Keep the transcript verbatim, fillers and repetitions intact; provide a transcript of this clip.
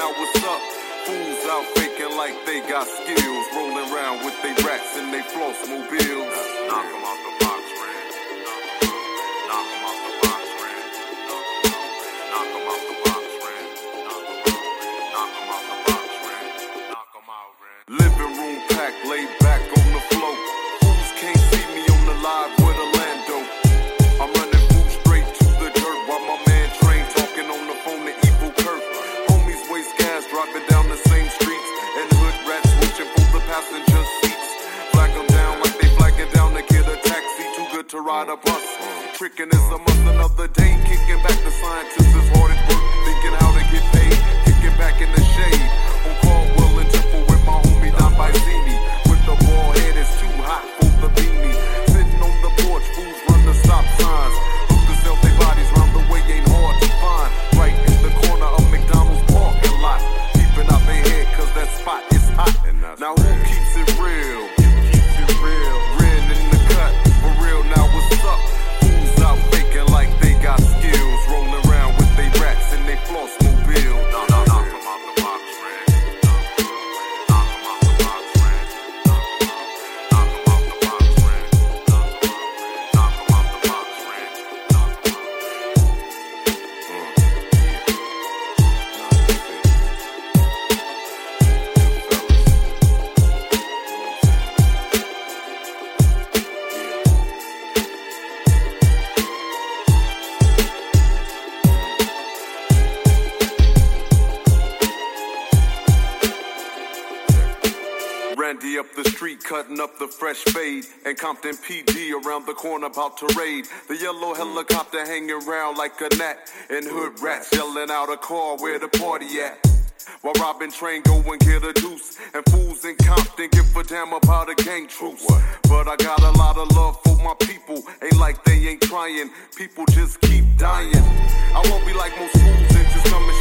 now what's up? Fools out faking like they got skills, rolling around with they rats and they floss mobiles. Knock 'em off the box, Ren. Knock 'em off the box, Ren. Knock 'em off the box, Ren. Knock 'em off the box, Ren. Knock 'em out, Ren. Living room packed, laid back on the floor. Fools can't see me on the live with Orlando. I'm running food straight to the dirt while my man Train talking on the phone to Evil Kurt. Homies waste gas driving down the same streets, and hood rats switching for the passenger seats. Flag them down like they flagging down to get a taxi. Too good to ride a bus. Tricking is a must another day. Kicking back the scientists is hard at work, thinking how to get paid. Kicking back in the shade. On Caldwell and Temple with my homie Don Bizini. With the ball head, it's too hot for the beanie. Sitting on the porch, fools run the stop signs. Hookers sell their bodies round the way, ain't hard to find. Right in the corner of McDonald's parking lot. Keeping out their head cause that spot is hot. Now who keeps it real? Keeps it real. Ren in the cut, for real now what's up? Fools out faking like they got skills, rolling around with they rats and they floss mobile. Knock 'em off the box, Ren. Knock 'em off the box, Ren. Knock 'em off the box, Ren. Knock 'em off the box, Ren. Knock 'em Randy up the street, cutting up the fresh fade. And Compton P D around the corner about to raid. The yellow helicopter hanging around like a gnat. And hood rats yelling out a car, where the party at? While Robin Train go and get a deuce. And fools in Compton give a damn about a gang truce. But I got a lot of love for my people. Ain't like they ain't trying. People just keep dying. I won't be like most fools and just come and